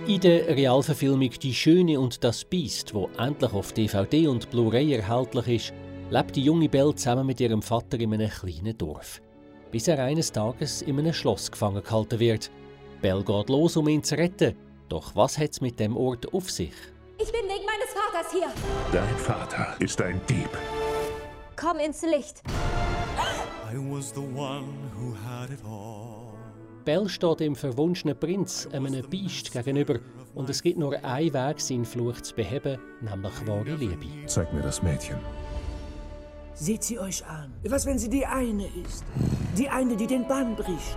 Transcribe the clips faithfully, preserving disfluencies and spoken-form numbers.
In der Realverfilmung «Die Schöne und das Biest», wo endlich auf D V D und Blu-ray erhältlich ist, lebt die junge Belle zusammen mit ihrem Vater in einem kleinen Dorf. Bis er eines Tages in einem Schloss gefangen gehalten wird. Belle geht los, um ihn zu retten. Doch was hat es mit dem Ort auf sich? Ich bin wegen meines Vaters hier. Dein Vater ist ein Dieb. Komm ins Licht. I was the one who had it all. Belle steht dem verwunschenen Prinz, einem Biest, gegenüber. Und es gibt nur einen Weg, seinen Fluch zu beheben, nämlich wahre Liebe. Zeig mir das Mädchen. Seht sie euch an. Was, wenn sie die eine ist? Die eine, die den Bann bricht.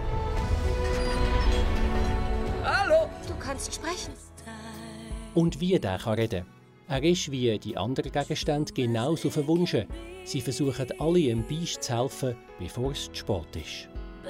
Hallo! Du kannst sprechen. Und wie der kann reden. Er ist wie die anderen Gegenstände genauso verwunschen. Sie versuchen alle dem Biest zu helfen, bevor es zu spät ist.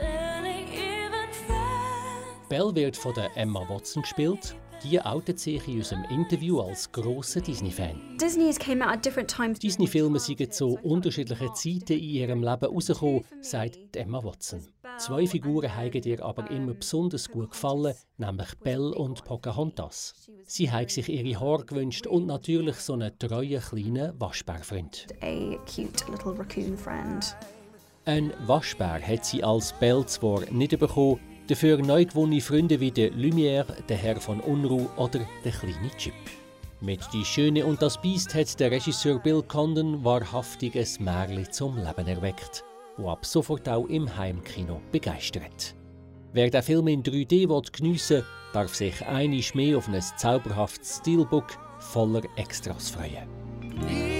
Belle wird von der Emma Watson gespielt. Die outet sich in unserem Interview als grosser Disney-Fan. Disney's came out at different times. Disney-Filme sind zu unterschiedlichen Zeiten in ihrem Leben rausgekommen, sagt Emma Watson. Zwei Figuren haben ihr aber immer besonders gut gefallen, nämlich Belle und Pocahontas. Sie haben sich ihre Haare gewünscht und natürlich so einen treuen kleinen Waschbärfreund. A cute little raccoon friend. Ein Waschbär hat sie als Belle zwar nicht bekommen, dafür neu gewonnene Freunde wie der Lumière, der Herr von Unruh oder der kleine Chip. Mit «Die Schöne und das Biest» hat der Regisseur Bill Condon wahrhaftig ein Märchen zum Leben erweckt, das ab sofort auch im Heimkino begeistert. Wer den Film in drei D geniessen will, darf sich einmal mehr auf ein zauberhaftes Steelbook voller Extras freuen.